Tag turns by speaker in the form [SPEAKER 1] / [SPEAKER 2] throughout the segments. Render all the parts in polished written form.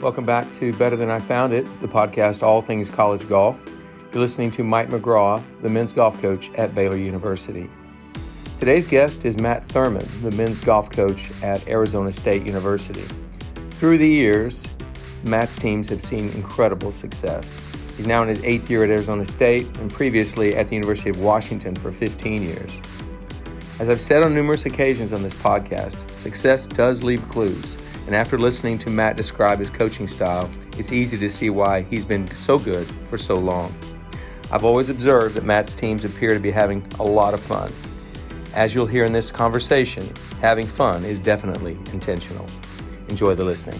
[SPEAKER 1] Welcome back to Better Than I Found It, the podcast all things college golf. You're listening to Mike McGraw, the men's golf coach at Baylor University. Today's guest is Matt Thurmond, the men's golf coach at Arizona State University. Through the years, Matt's teams have seen incredible success. He's now in his 8th year at Arizona State and previously at the University of Washington for 15 years. As I've said on numerous occasions on this podcast, success does leave clues. And after listening to Matt describe his coaching style, it's easy to see why he's been so good for so long. I've always observed that Matt's teams appear to be having a lot of fun. As you'll hear in this conversation, having fun is definitely intentional. Enjoy the listening.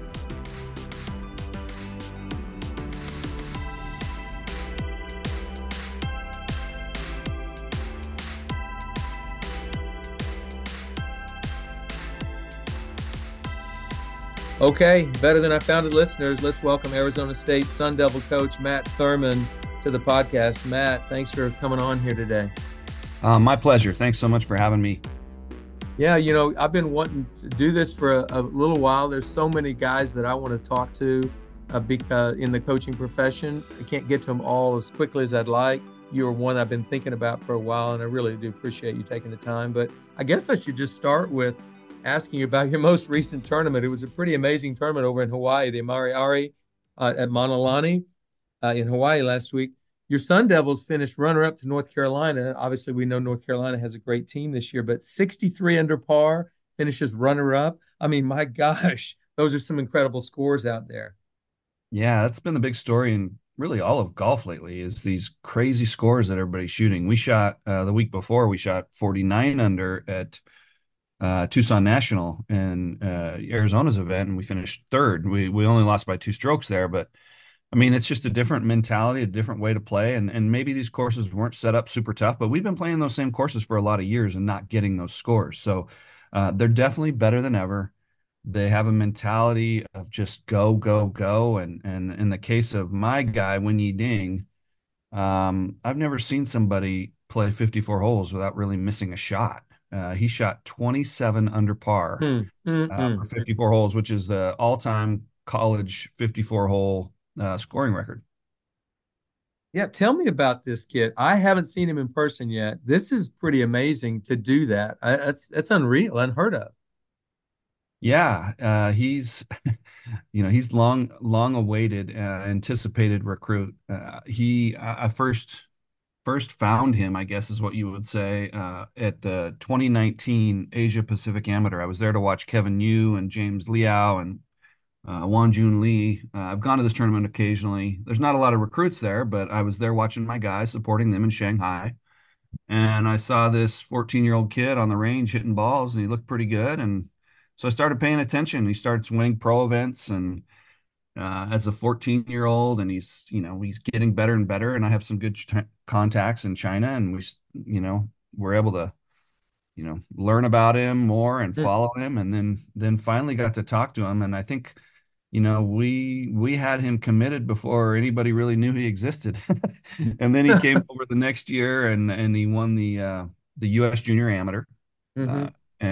[SPEAKER 1] Okay, Better Than I Found It listeners, let's welcome Arizona State Sun Devil coach Matt Thurmond to the podcast. Matt, thanks for coming on here today.
[SPEAKER 2] My pleasure. Thanks so much for having me.
[SPEAKER 1] Yeah, I've been wanting to do this for a little while. There's so many guys that I want to talk to in the coaching profession. I can't get to them all as quickly as I'd like. You're one I've been thinking about for a while, and I really do appreciate you taking the time. But I guess I should just start with asking you about your most recent tournament. It was a pretty amazing tournament over in Hawaii, the Amari at Mauna Lani in Hawaii last week. Your Sun Devils finished runner-up to North Carolina. Obviously, we know North Carolina has a great team this year, but 63 under par, finishes runner-up. I mean, my gosh, those are some incredible scores out there.
[SPEAKER 2] Yeah, that's been the big story in really all of golf lately is these crazy scores that everybody's shooting. We shot the week before, we shot 49 under at Tucson National in Arizona's event, and we finished third. We only lost by 2 strokes there, but I mean, it's just a different mentality, a different way to play, and maybe these courses weren't set up super tough, but we've been playing those same courses for a lot of years and not getting those scores. So they're definitely better than ever. They have a mentality of just go, go, go, and in the case of my guy, Wen Yi Ding, I've never seen somebody play 54 holes without really missing a shot. He shot 27 under par for 54 holes, which is the all-time college 54-hole scoring record.
[SPEAKER 1] Yeah, tell me about this kid. I haven't seen him in person yet. This is pretty amazing to do that. That's unreal, unheard of.
[SPEAKER 2] Yeah, he's he's long awaited, anticipated recruit. I first found him, I guess is what you would say, at the 2019 Asia Pacific Amateur. I was there to watch Kevin Yu and James Liao and Wan Jun Lee. I've gone to this tournament occasionally. There's not a lot of recruits there, but I was there watching my guys, supporting them in Shanghai. And I saw this 14-year-old kid on the range hitting balls, and he looked pretty good. And so I started paying attention. He starts winning pro events, and as a 14-year-old, and he's getting better and better. And I have some good contacts in China, and we're able to learn about him more and follow him, and then finally got to talk to him. And I think we had him committed before anybody really knew he existed. And then he came over the next year and he won the US Junior Amateur.
[SPEAKER 1] Mm-hmm.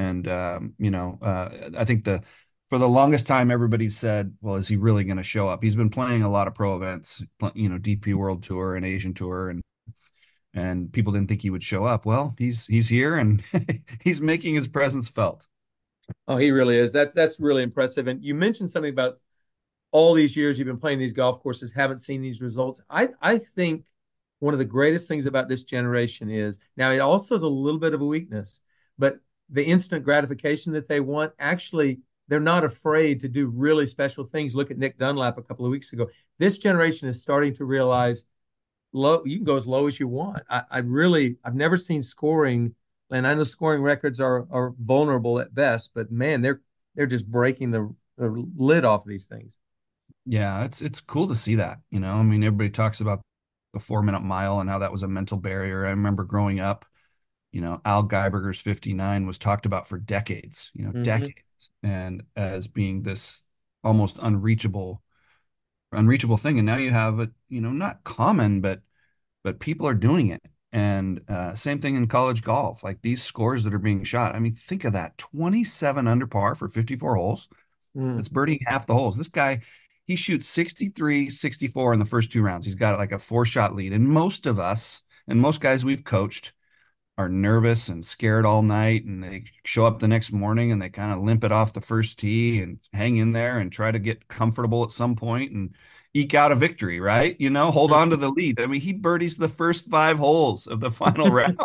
[SPEAKER 2] I think for the longest time, everybody said, well, is he really going to show up? He's been playing a lot of pro events, DP World Tour and Asian Tour, and people didn't think he would show up. Well, he's here, and he's making his presence felt.
[SPEAKER 1] Oh, he really is. That's really impressive. And you mentioned something about all these years you've been playing these golf courses, haven't seen these results. I think one of the greatest things about this generation is, now it also is a little bit of a weakness, but the instant gratification that they want, actually, they're not afraid to do really special things. Look at Nick Dunlap a couple of weeks ago. This generation is starting to realize you can go as low as you want. I've never seen scoring, and I know scoring records are vulnerable at best, but man, they're just breaking the lid off of these things.
[SPEAKER 2] Yeah, it's cool to see that. I mean, everybody talks about the 4-minute mile and how that was a mental barrier. I remember growing up, Al Geiberger's 59 was talked about for decades, decades, and as being this almost unreachable thing. And now you have it, not common, but people are doing it. And same thing in college golf, like these scores that are being shot. I mean, think of that, 27 under par for 54 holes. That's birdieing half the holes. This guy, he shoots 63, 64 in the first 2 rounds. He's got like a 4 shot lead. And most of us and most guys we've coached are nervous and scared all night, and they show up the next morning and they kind of limp it off the first tee and hang in there and try to get comfortable at some point and eke out a victory, right? Hold on to the lead. I mean, he birdies the first 5 holes of the final round.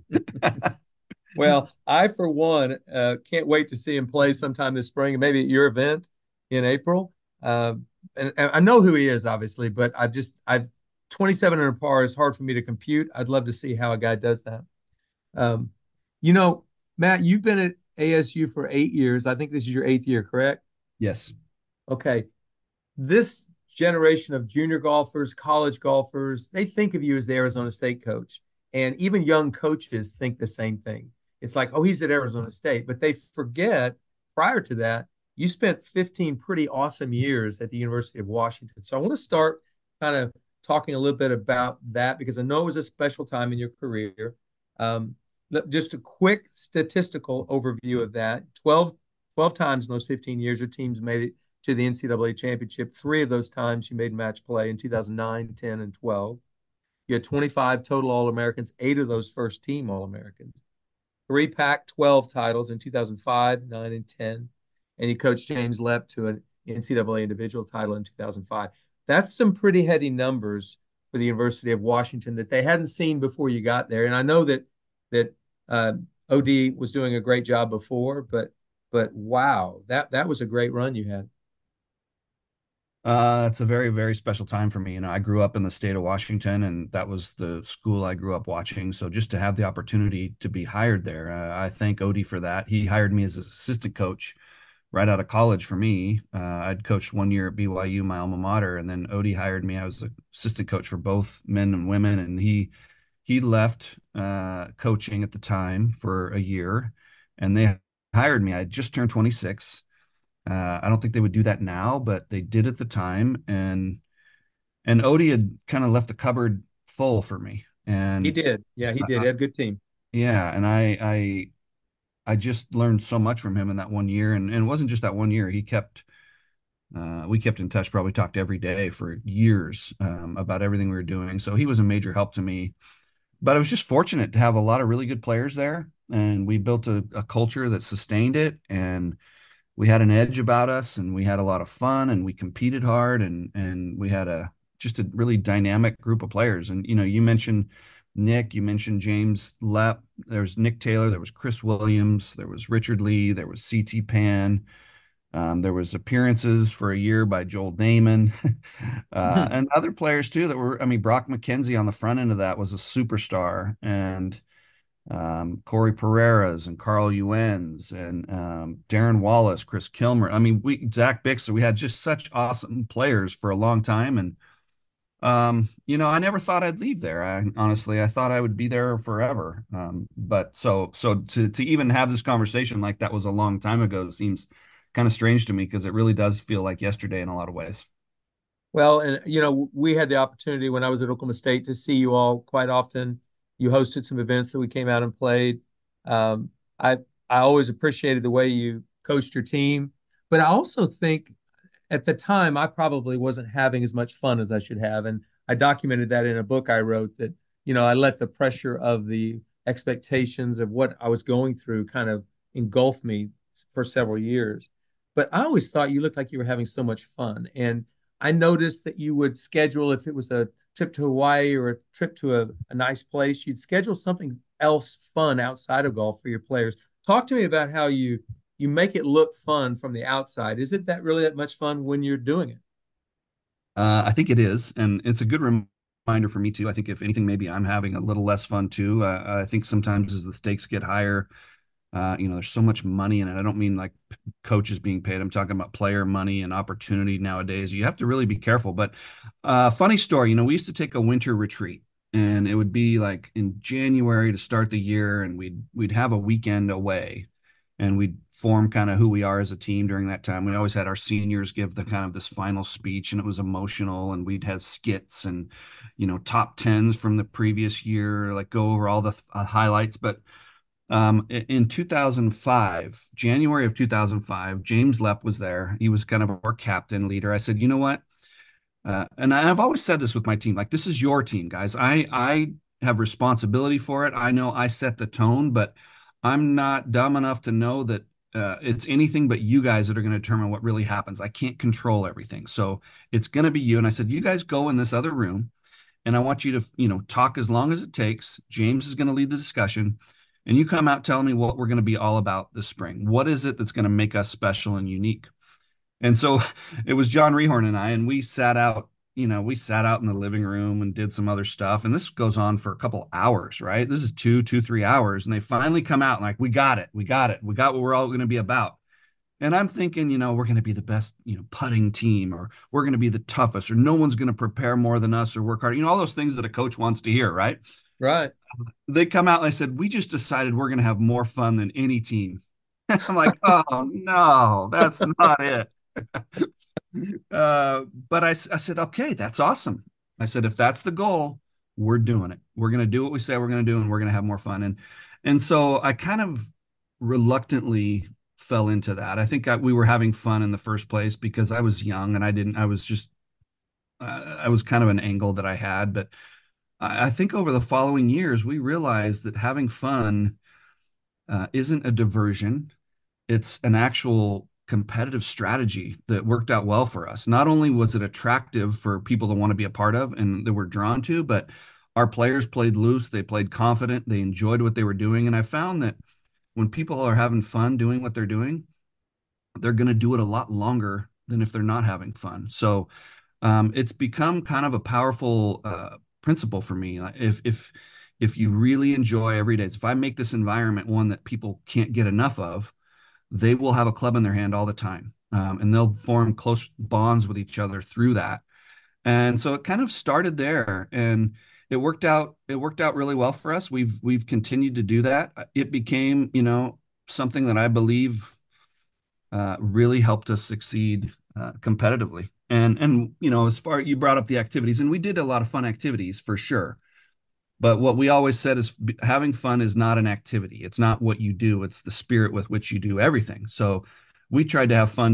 [SPEAKER 1] Well, I, for one, can't wait to see him play sometime this spring, and maybe at your event in April. And I know who he is, obviously, but I've 27 under par is hard for me to compute. I'd love to see how a guy does that. Um, you know, Matt, you've been at ASU for 8 years. I think this is your eighth year, correct?
[SPEAKER 2] Yes.
[SPEAKER 1] Okay. This generation of junior golfers, college golfers, they think of you as the Arizona State coach. And even young coaches think the same thing. It's like, oh, he's at Arizona State. But they forget prior to that, you spent 15 pretty awesome years at the University of Washington. So I want to start kind of talking a little bit about that because I know it was a special time in your career. Um, just a quick statistical overview of that 12 times in those 15 years, your teams made it to the NCAA championship. 3 of those times you made match play in 2009, 10, and 12. You had 25 total All-Americans, 8 of those first team All-Americans. 3 Pac-12 titles in 2005, 9, and 10. And he coached James Lepp to an NCAA individual title in 2005. That's some pretty heady numbers for the University of Washington that they hadn't seen before you got there. And I know that uh, OD was doing a great job before, but wow, that was a great run you had.
[SPEAKER 2] It's a very, very special time for me. I grew up in the state of Washington, and that was the school I grew up watching. So just to have the opportunity to be hired there, I thank Odie for that. He hired me as his assistant coach right out of college for me. I'd coached 1 year at BYU, my alma mater, and then Odie hired me. I was the assistant coach for both men and women, and he left coaching at the time for a year, and they hired me. I just turned 26. I don't think they would do that now, but they did at the time. And Odie had kind of left the cupboard full for me.
[SPEAKER 1] He
[SPEAKER 2] And
[SPEAKER 1] did. Yeah, he did. He had a good team.
[SPEAKER 2] yeah, and I just learned so much from him in that 1 year. And it wasn't just that 1 year. We kept in touch, probably talked every day for years about everything we were doing. So he was a major help to me. But I was just fortunate to have a lot of really good players there. And we built a culture that sustained it. And we had an edge about us, and we had a lot of fun, and we competed hard, and we had just a really dynamic group of players. And you mentioned Nick, you mentioned James Lepp. There was Nick Taylor, there was Chris Williams, there was Richard Lee, there was CT Pan. There was appearances for a year by Joel Damon, and other players too that were. I mean, Brock McKenzie on the front end of that was a superstar, and Corey Pereira's and Carl Ewens and Darren Wallace, Chris Kilmer. I mean, Zach Bixler. We had just such awesome players for a long time, and I never thought I'd leave there. I thought I would be there forever. But to even have this conversation like that was a long time ago seems kind of strange to me because it really does feel like yesterday in a lot of ways.
[SPEAKER 1] Well, and we had the opportunity when I was at Oklahoma State to see you all quite often. You hosted some events that we came out and played. Um, I I always appreciated the way you coached your team, but I also think at the time I probably wasn't having as much fun as I should have, and I documented that in a book I wrote that I let the pressure of the expectations of what I was going through kind of engulf me for several years. But I always thought you looked like you were having so much fun, and I noticed that you would schedule, if it was a trip to Hawaii or a trip to a nice place, you'd schedule something else fun outside of golf for your players. Talk to me about how you make it look fun from the outside. Is it that really that much fun when you're doing it?
[SPEAKER 2] I think it is, and it's a good reminder for me too. I think if anything, maybe I'm having a little less fun too. I think sometimes as the stakes get higher, there's so much money in it. I don't mean like coaches being paid. I'm talking about player money and opportunity nowadays. You have to really be careful. But funny story, we used to take a winter retreat, and it would be like in January to start the year, and we'd have a weekend away, and we'd form kind of who we are as a team during that time. We always had our seniors give the kind of this final speech, and it was emotional, and we'd have skits and top tens from the previous year, like go over all the highlights. But In 2005, January of 2005, James Lepp was there. He was kind of our captain leader. I said, you know what? And I've always said this with my team, like, this is your team, guys. I have responsibility for it. I know I set the tone, but I'm not dumb enough to know that it's anything but you guys that are going to determine what really happens. I can't control everything. So it's going to be you. And I said, you guys go in this other room and I want you to, talk as long as it takes. James is going to lead the discussion. And you come out telling me what we're going to be all about this spring. What is it that's going to make us special and unique? And so it was John Rehorn and I, and we sat out in the living room and did some other stuff. And this goes on for a couple hours, right? This is 3 hours. And they finally come out and like, we got it. We got it. We got what we're all going to be about. And I'm thinking, we're going to be the best, putting team, or we're going to be the toughest, or no one's going to prepare more than us or work hard. All those things that a coach wants to hear, right?
[SPEAKER 1] Right.
[SPEAKER 2] They come out and they said, we just decided we're going to have more fun than any team. I'm like, oh no, that's not it. But I said, okay, that's awesome. I said, if that's the goal, we're doing it. We're going to do what we say we're going to do, and we're going to have more fun. And so I kind of reluctantly fell into that. I think we were having fun in the first place because I was young and I was kind of an angle that I had. But I think over the following years, we realized that having fun isn't a diversion. It's an actual competitive strategy that worked out well for us. Not only was it attractive for people to want to be a part of and that we're drawn to, but our players played loose, they played confident, they enjoyed what they were doing. And I found that when people are having fun doing what they're doing, they're going to do it a lot longer than if they're not having fun. So it's become kind of a powerful principle for me. If you really enjoy every day, if I make this environment one that people can't get enough of, they will have a club in their hand all the time. And they'll form close bonds with each other through that. And so it kind of started there, and it worked out really well for us. We've continued to do that. It became, something that I believe really helped us succeed competitively. And as far you brought up the activities, and we did a lot of fun activities for sure. But what we always said is having fun is not an activity. It's not what you do. It's the spirit with which you do everything. So we tried to have fun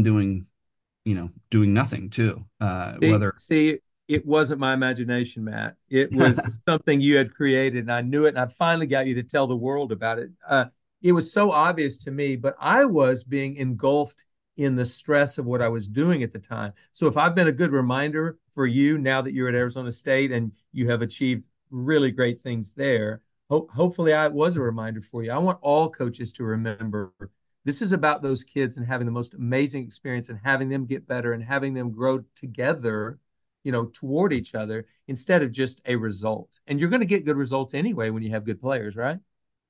[SPEAKER 2] doing nothing too. Whether
[SPEAKER 1] See, it wasn't my imagination, Matt. It was something you had created, and I knew it, and I finally got you to tell the world about it. It was so obvious to me, but I was being engulfed in the stress of what I was doing at the time. So if I've been a good reminder for you now that you're at Arizona State and you have achieved really great things there, hopefully I was a reminder for you. I want all coaches to remember this is about those kids and having the most amazing experience and having them get better and having them grow together, toward each other instead of just a result. And you're going to get good results anyway when you have good players, right?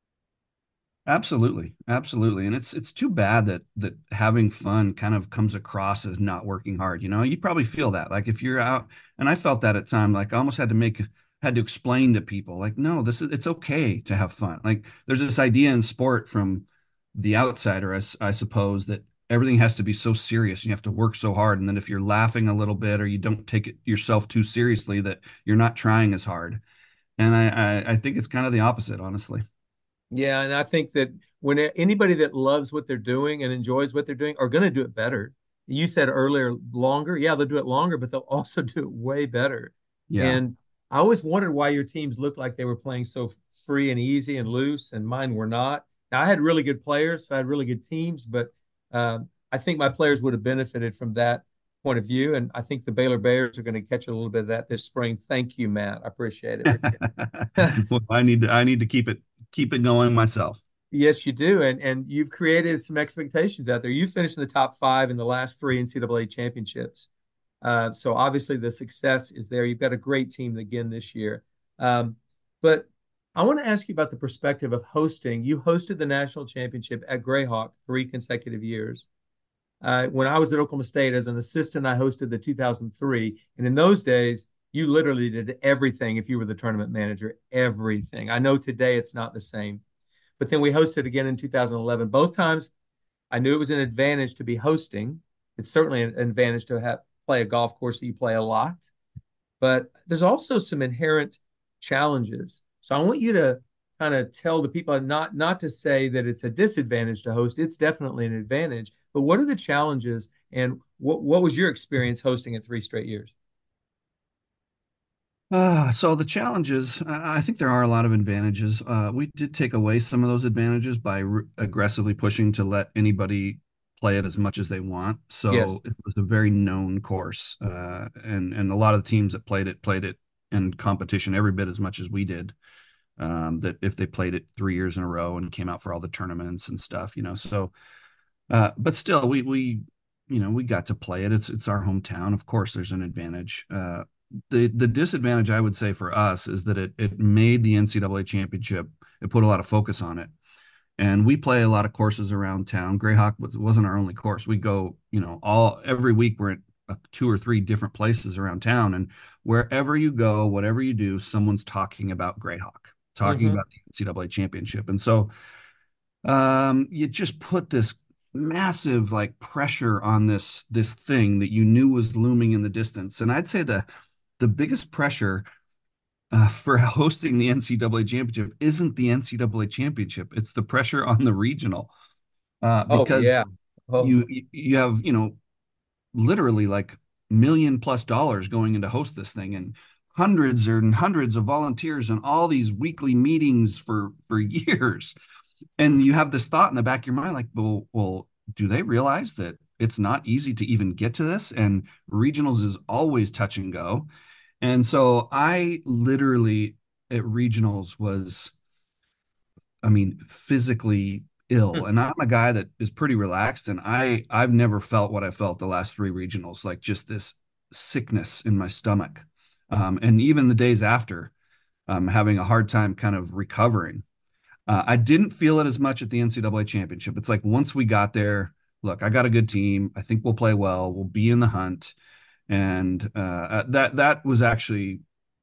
[SPEAKER 2] Absolutely, absolutely. And it's too bad that having fun kind of comes across as not working hard. You probably feel that. Like if you're out, and I felt that at time, like I almost had to explain to people, like, no, it's okay to have fun. Like there's this idea in sport from the outsider, I suppose, that everything has to be so serious and you have to work so hard. And then if you're laughing a little bit or you don't take it yourself too seriously, that you're not trying as hard. And I think it's kind of the opposite, honestly.
[SPEAKER 1] Yeah, and I think that when anybody that loves what they're doing and enjoys what they're doing are going to do it better. You said earlier, longer. Yeah, they'll do it longer, but they'll also do it way better.
[SPEAKER 2] Yeah.
[SPEAKER 1] And I always wondered why your teams looked like they were playing so free and easy and loose, and mine were not. Now, I had really good players, so I had really good teams, but I think my players would have benefited from that point of view. And I think the Baylor Bears are going to catch a little bit of that this spring. Thank you, Matt. I appreciate it.
[SPEAKER 2] Well, I need to keep it going myself.
[SPEAKER 1] Yes, you do. And you've created some expectations out there. You finished in the top five in the last three NCAA championships. So obviously the success is there. You've got a great team again this year. But I want to ask you about the perspective of hosting. You hosted the national championship at Grayhawk 3 consecutive years. When I was at Oklahoma State as an assistant, I hosted the 2003. And in those days, you literally did everything if you were the tournament manager, everything. I know today it's not the same. But then we hosted again in 2011. Both times I knew it was an advantage to be hosting. It's certainly an advantage to play a golf course that you play a lot. But there's also some inherent challenges. So I want you to kind of tell the people not to say that it's a disadvantage to host. It's definitely an advantage. But what are the challenges, and what was your experience hosting it 3 straight years?
[SPEAKER 2] So the challenges, I think there are a lot of advantages. We did take away some of those advantages by aggressively pushing to let anybody play it as much as they want.
[SPEAKER 1] Yes.
[SPEAKER 2] So it was a very known course, and a lot of the teams that played it in competition every bit as much as we did. That if they played it 3 years in a row and came out for all the tournaments and stuff, So, but still, we got to play it. It's our hometown. Of course, there's an advantage. The disadvantage I would say for us is that it made the NCAA championship. It put a lot of focus on it, and we play a lot of courses around town. Grayhawk wasn't our only course. We go, all every week we're at 2 or 3 different places around town, and wherever you go, whatever you do, someone's talking about Grayhawk, talking
[SPEAKER 1] Hmm.
[SPEAKER 2] about the NCAA championship, and so you just put this massive like pressure on this thing that you knew was looming in the distance. And I'd say the biggest pressure for hosting the NCAA championship isn't the NCAA championship. It's the pressure on the regional
[SPEAKER 1] Oh
[SPEAKER 2] because
[SPEAKER 1] yeah. Oh.
[SPEAKER 2] you have literally like $1 million+ going into host this thing and hundreds of volunteers and all these weekly meetings for years. And you have this thought in the back of your mind, like, well, do they realize that it's not easy to even get to this? And regionals is always touch and go. And so I literally at regionals was, I mean, physically ill. And I'm a guy that is pretty relaxed. And I've never felt what I felt the last 3 regionals, like just this sickness in my stomach. And even the days after, having a hard time kind of recovering. I didn't feel it as much at the NCAA championship. It's like once we got there, look, I got a good team. I think we'll play well. We'll be in the hunt, and that was actually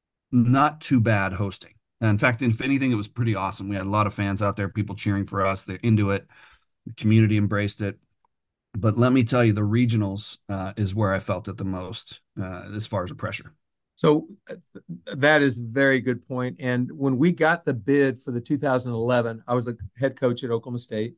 [SPEAKER 2] not too bad hosting. In fact, if anything, it was pretty awesome. We had a lot of fans out there, people cheering for us. They're into it. The community embraced it. But let me tell you, the regionals is where I felt it the most as far as the pressure.
[SPEAKER 1] So that is a very good point. And when we got the bid for the 2011, I was the head coach at Oklahoma State,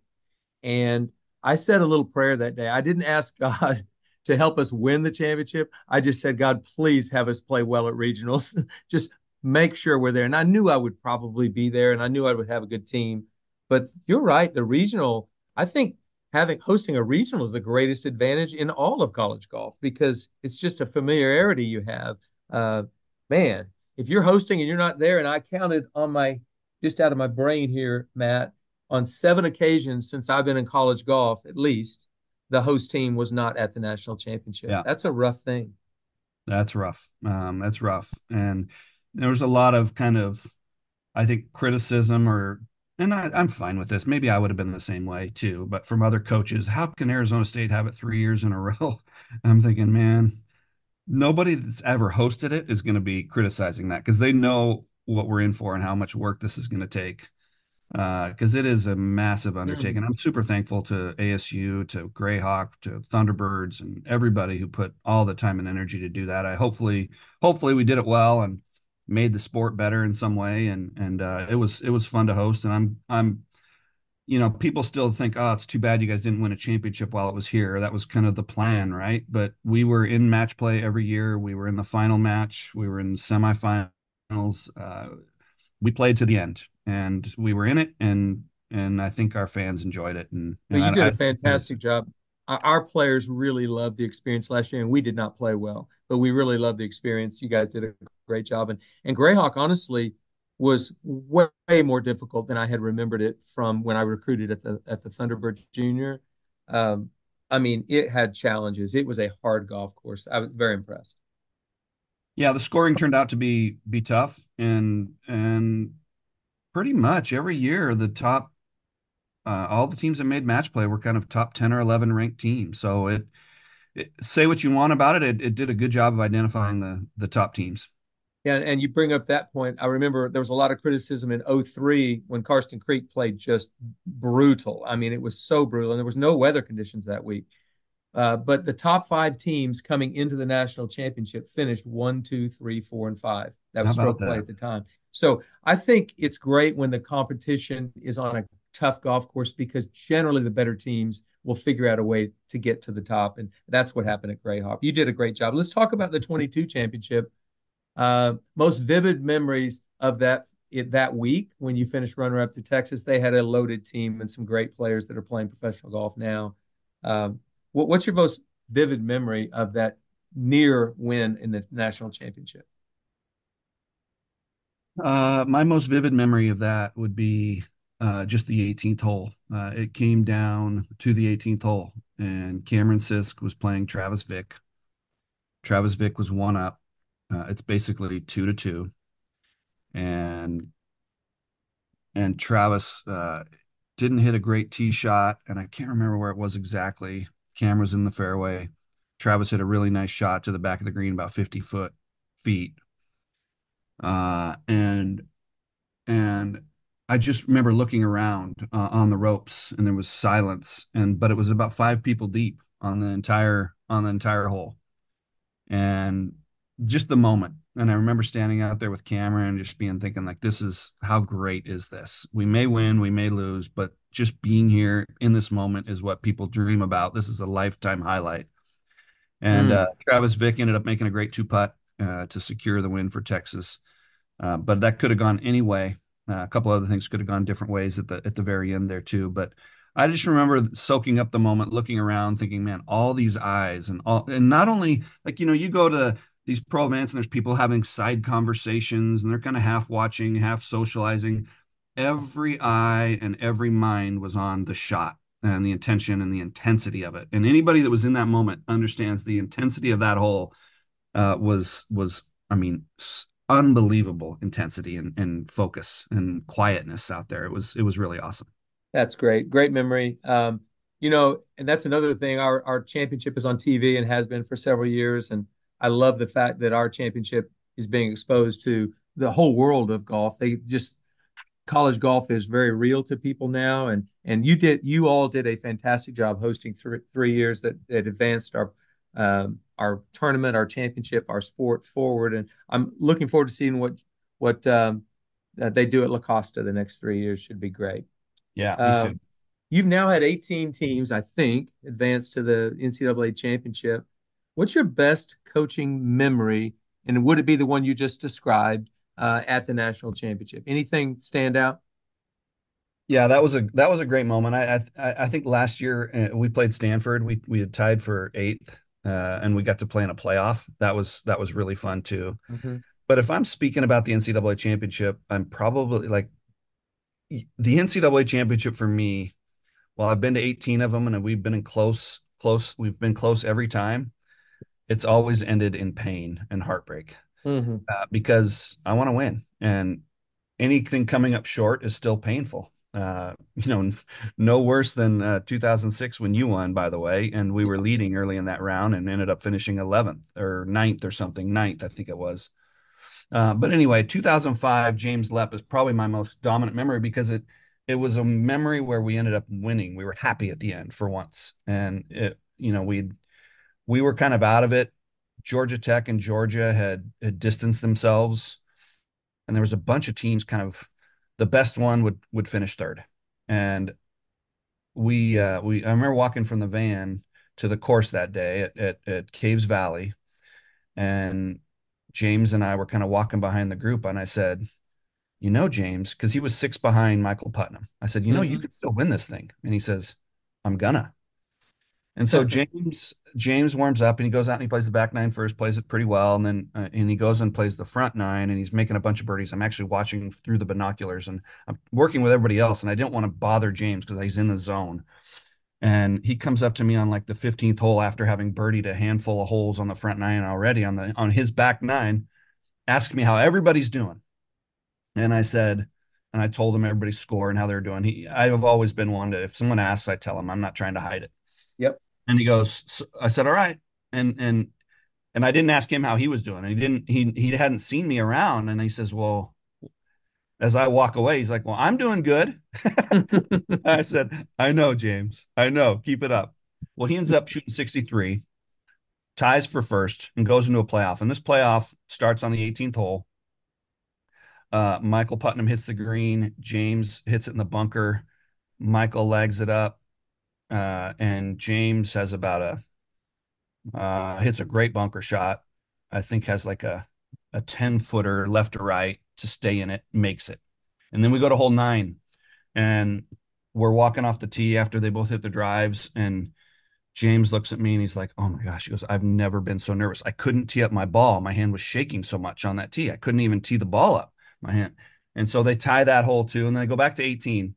[SPEAKER 1] and I said a little prayer that day. I didn't ask God to help us win the championship. I just said, God, please have us play well at regionals. Just make sure we're there. And I knew I would probably be there, and I knew I would have a good team. But you're right, the regional, I think having hosting a regional is the greatest advantage in all of college golf because it's just a familiarity you have. Uh, Man, if you're hosting and you're not there, and I counted on my just out of my brain here, Matt, on 7 occasions since I've been in college golf, at least, the host team was not at the national championship.
[SPEAKER 2] Yeah.
[SPEAKER 1] That's a rough thing.
[SPEAKER 2] That's rough. That's rough. And there was a lot of kind of, I think, criticism and I'm fine with this. Maybe I would have been the same way too, but from other coaches, how can Arizona State have it 3 years in a row? I'm thinking, man, nobody that's ever hosted it is going to be criticizing that because they know what we're in for and how much work this is going to take. Because it is a massive undertaking.
[SPEAKER 1] Mm.
[SPEAKER 2] I'm super thankful to ASU, to Grayhawk, to Thunderbirds, and everybody who put all the time and energy to do that. Hopefully we did it well and made the sport better in some way. And it was fun to host. And people still think, oh, it's too bad you guys didn't win a championship while it was here. That was kind of the plan, right? But we were in match play every year. We were in the final match. We were in the semifinals. We played to the end and we were in it and I think our fans enjoyed it and,
[SPEAKER 1] But
[SPEAKER 2] and
[SPEAKER 1] you did
[SPEAKER 2] I
[SPEAKER 1] a fantastic job. Our players really loved the experience last year, and we did not play well, but we really loved the experience. You guys did a great job, and Greyhawk honestly was way, way more difficult than I had remembered it from when I recruited at the Thunderbird Junior. Um, I mean, it had challenges. It was a hard golf course. I was very impressed.
[SPEAKER 2] yeah, the scoring turned out to be tough and pretty much every year the top all the teams that made match play were kind of top 10 or 11 ranked teams. So say what you want about it, it did a good job of identifying the top teams.
[SPEAKER 1] Yeah, and you bring up that point. I remember there was a lot of criticism in '03 when Karsten Creek played just brutal. I mean, it was so brutal, and there was no weather conditions that week. But the top five teams coming into the national championship finished one, two, three, four, and five. That was
[SPEAKER 2] How about
[SPEAKER 1] stroke play
[SPEAKER 2] that?
[SPEAKER 1] at the time. So I think it's great when the competition is on a tough golf course because generally the better teams will figure out a way to get to the top. And that's what happened at Grayhawk. You did a great job. Let's talk about the 22 championship. Most vivid memories of that week when you finished runner up to Texas. They had a loaded team and some great players that are playing professional golf now. What's your most vivid memory of that near win in the national championship?
[SPEAKER 2] My most vivid memory of that would be just the 18th hole. It came down to the 18th hole, and Cameron Sisk was playing Travis Vick. Travis Vick was one up. It's basically 2-2, and Travis didn't hit a great tee shot, and I can't remember where it was exactly. Cameron's in the fairway. Travis hit a really nice shot to the back of the green, about 50 feet. And I just remember looking around on the ropes, and there was silence, but it was about five people deep on the entire hole, and just the moment. And I remember standing out there with Cameron and just thinking like, this is how great is this? We may win, we may lose, but just being here in this moment is what people dream about. This is a lifetime highlight. And
[SPEAKER 1] Mm.
[SPEAKER 2] Travis Vick ended up making a great two putt to secure the win for Texas. But that could have gone any way. A couple other things could have gone different ways at the very end there too. But I just remember soaking up the moment, looking around, thinking, man, all these eyes and not only like, you go to these pro events and there's people having side conversations and they're kind of half watching, half socializing. Every eye and every mind was on the shot and the intention and the intensity of it. And anybody that was in that moment understands the intensity of that hole was, I mean, unbelievable intensity and focus and quietness out there. It was really awesome.
[SPEAKER 1] That's great. Great memory. And that's another thing. Our championship is on TV and has been for several years. And I love the fact that our championship is being exposed to the whole world of golf. College golf is very real to people now. And you all did a fantastic job hosting 3 years that advanced our tournament, our championship, our sport forward. And I'm looking forward to seeing what they do at La Costa the next 3 years. Should be great.
[SPEAKER 2] Yeah, me too.
[SPEAKER 1] Um, you've now had 18 teams, I think, advance to the NCAA championship. What's your best coaching memory, and would it be the one you just described at the national championship? Anything stand out?
[SPEAKER 2] Yeah, that was a great moment. I think last year we played Stanford. We had tied for eighth, and we got to play in a playoff. That was really fun too.
[SPEAKER 1] Mhm.
[SPEAKER 2] But if I'm speaking about the NCAA championship, I'm probably like the NCAA championship for me. Well, I've been to 18 of them, and we've been in close. We've been close every time. It's always ended in pain and heartbreak
[SPEAKER 1] Mhm.
[SPEAKER 2] because I want to win, and anything coming up short is still painful. No worse than 2006 when you won, by the way, and we were leading early in that round and ended up finishing 11th or ninth or something, ninth, I think it was. But anyway, 2005, James Lepp is probably my most dominant memory because it was a memory where we ended up winning. We were happy at the end for once, and we were kind of out of it. Georgia Tech and Georgia had distanced themselves, and there was a bunch of teams kind of the best one would finish third. And I remember walking from the van to the course that day at Caves Valley, and James and I were kind of walking behind the group, and I said, James, because he was six behind Michael Putnam. I said, you
[SPEAKER 1] Mhm.
[SPEAKER 2] could still win this thing. And he says, I'm gonna. And so James warms up and he goes out and he plays the back nine first, plays it pretty well, and then and he goes and plays the front nine and he's making a bunch of birdies. I'm actually watching through the binoculars and I'm working with everybody else, and I didn't want to bother James because he's in the zone. And he comes up to me on like the 15th hole after having birdied a handful of holes on the front nine already on his back nine, asking me how everybody's doing. And I told him everybody's score and how they're doing. I have always been one to, if someone asks, I tell them I'm not trying to hide it.
[SPEAKER 1] Yep.
[SPEAKER 2] And he goes, I said, all right. And I didn't ask him how he was doing. And he hadn't seen me around. And he says, well, as I walk away, he's like, well, I'm doing good. I said, I know, James. I know. Keep it up. Well, he ends up shooting 63, ties for first, and goes into a playoff. And this playoff starts on the 18th hole. Michael Putnam hits the green. James hits it in the bunker. Michael legs it up. And James has about hits a great bunker shot. I think has like a 10-footer left to right to stay in it, makes it. And then we go to hole 9, and we're walking off the tee after they both hit the drives. And James looks at me and he's like, "Oh my gosh," he goes, "I've never been so nervous. I couldn't tee up my ball. My hand was shaking so much on that tee. I couldn't even tee the ball up, my hand." And so they tie that hole too, and then they go back to 18.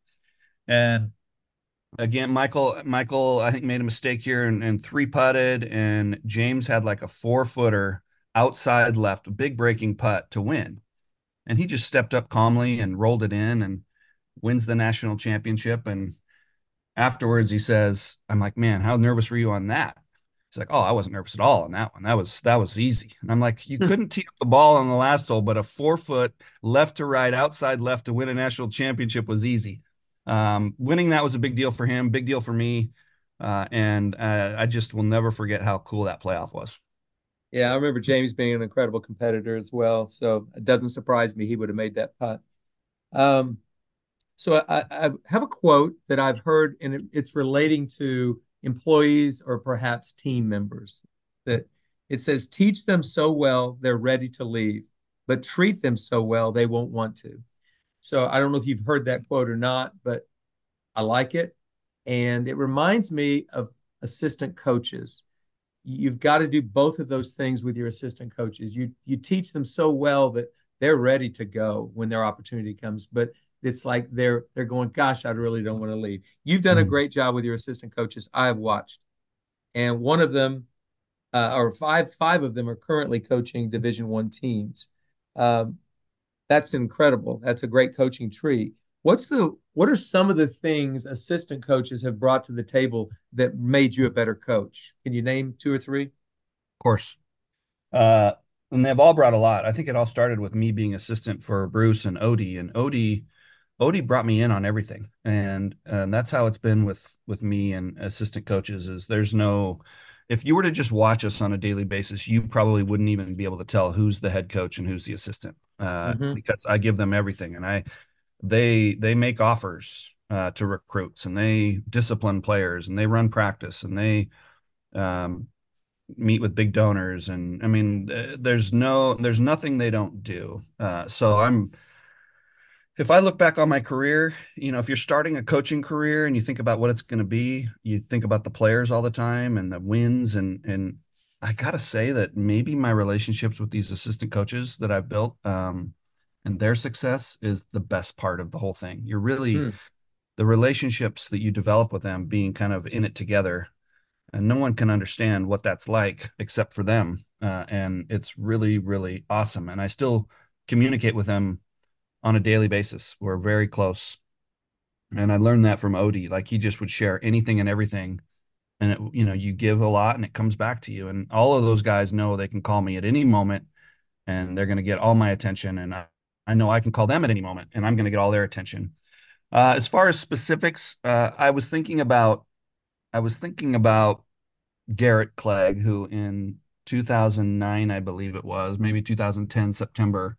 [SPEAKER 2] And again, Michael, I think made a mistake here and three putted, and James had like a 4-footer outside left, a big breaking putt to win. And he just stepped up calmly and rolled it in and wins the national championship. And afterwards he says, I'm like, "Man, how nervous were you on that?" He's like, "Oh, I wasn't nervous at all on that one. That was easy." And I'm like, "You couldn't tee up the ball on the last hole, but a 4-foot left to right, outside left to win a national championship was easy." Winning that was a big deal for him, big deal for me. And I just will never forget how cool that playoff was.
[SPEAKER 1] Yeah, I remember James being an incredible competitor as well. So it doesn't surprise me he would have made that putt. Um, so I have a quote that I've heard, and it's relating to employees or perhaps team members. That it says, "Teach them so well they're ready to leave, but treat them so well they won't want to." So I don't know if you've heard that quote or not, but I like it. And it reminds me of assistant coaches. You've got to do both of those things with your assistant coaches. You teach them so well that they're ready to go when their opportunity comes, but it's like they're going, "Gosh, I really don't want to leave." You've done a
[SPEAKER 2] Mm.
[SPEAKER 1] great job with your assistant coaches. I've watched, and one of them, or five of them, are currently coaching Division I teams. Um, that's incredible. That's a great coaching tree. What are some of the things assistant coaches have brought to the table that made you a better coach? Can you name two or three?
[SPEAKER 2] Of course. Uh, and they've all brought a lot. I think it all started with me being assistant for Bruce and Odie, and Odie brought me in on everything, and that's how it's been with me and assistant coaches. Is there's no, if you were to just watch us on a daily basis, you probably wouldn't even be able to tell who's the head coach and who's the assistant,
[SPEAKER 1] Mm-hmm.
[SPEAKER 2] because I give them everything, and they make offers to recruits, and they discipline players, and they run practice, and they um, meet with big donors. And I mean, there's nothing they don't do. So if I look back on my career, if you're starting a coaching career and you think about what it's going to be, you think about the players all the time and the wins. And I got to say that maybe my relationships with these assistant coaches that I've built, and their success is the best part of the whole thing. You're really,
[SPEAKER 1] Hmm.
[SPEAKER 2] the relationships that you develop with them being kind of in it together, and no one can understand what that's like except for them. And it's really, really awesome. And I still communicate with them on a daily basis. We're very close. And I learned that from Odie. Like he just would share anything and everything. And you give a lot and it comes back to you. And all of those guys know they can call me at any moment and they're going to get all my attention. And I know I can call them at any moment and I'm going to get all their attention. As far as specifics, I was thinking about Garrett Clegg, who in 2009, I believe it was, maybe 2010 September,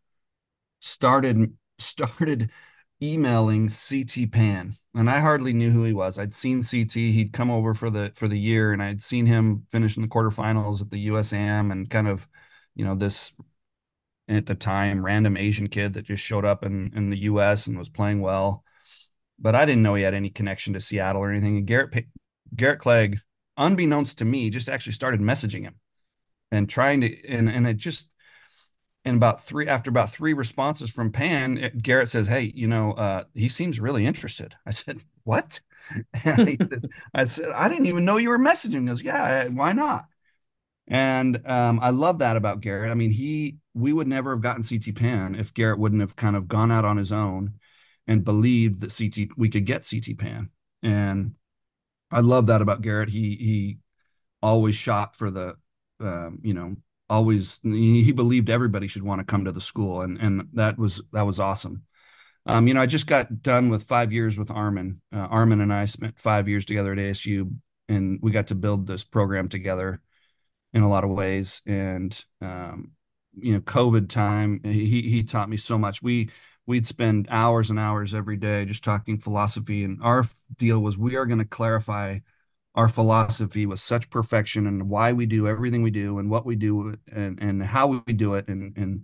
[SPEAKER 2] started emailing CT Pan, and I hardly knew who he was. I'd seen CT; he'd come over for the year, and I'd seen him finish in the quarterfinals at the USAM, and kind of, this at the time random Asian kid that just showed up in the US and was playing well, but I didn't know he had any connection to Seattle or anything. And Garrett Clegg, unbeknownst to me, just actually started messaging him and trying to, and it just, and after about three responses from Pan, Garrett says, "Hey, he seems really interested." I said, "What?" And I said, "I didn't even know you were messaging." He goes, "Yeah, why not?" And I love that about Garrett. I mean, we would never have gotten CT Pan if Garrett wouldn't have kind of gone out on his own and believed that we could get CT Pan. And I love that about Garrett. He always shot for the, always he believed everybody should want to come to the school, and that was awesome. I just got done with 5 years with Armin. Armin and I spent 5 years together at ASU, and we got to build this program together in a lot of ways. And COVID time, he taught me so much. We'd spend hours and hours every day just talking philosophy, and our deal was we are going to clarify our philosophy with such perfection and why we do everything we do and what we do and how we do it, and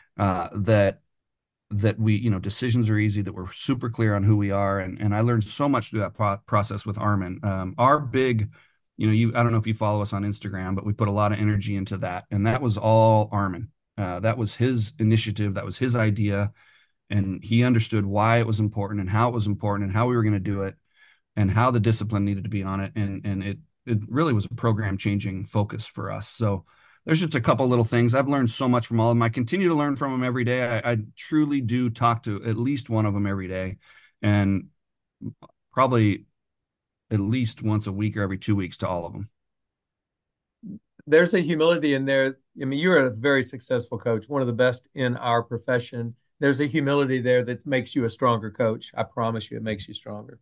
[SPEAKER 2] that we, decisions are easy, that we're super clear on who we are. And I learned so much through that process with Armin. Our big, I don't know if you follow us on Instagram, but we put a lot of energy into that. And that was all Armin. That was his initiative. That was his idea. And he understood why it was important and how it was important and how we were going to do it and how the discipline needed to be on it. And it really was a program changing focus for us. So there's just a couple little things. I've learned so much from all of them. I continue to learn from them every day. I truly do talk to at least one of them every day, and probably at least once a week or every 2 weeks to all of them.
[SPEAKER 1] There's a humility in there. I mean, you're a very successful coach, one of the best in our profession. There's a humility there that makes you a stronger coach. I promise you, it makes you stronger.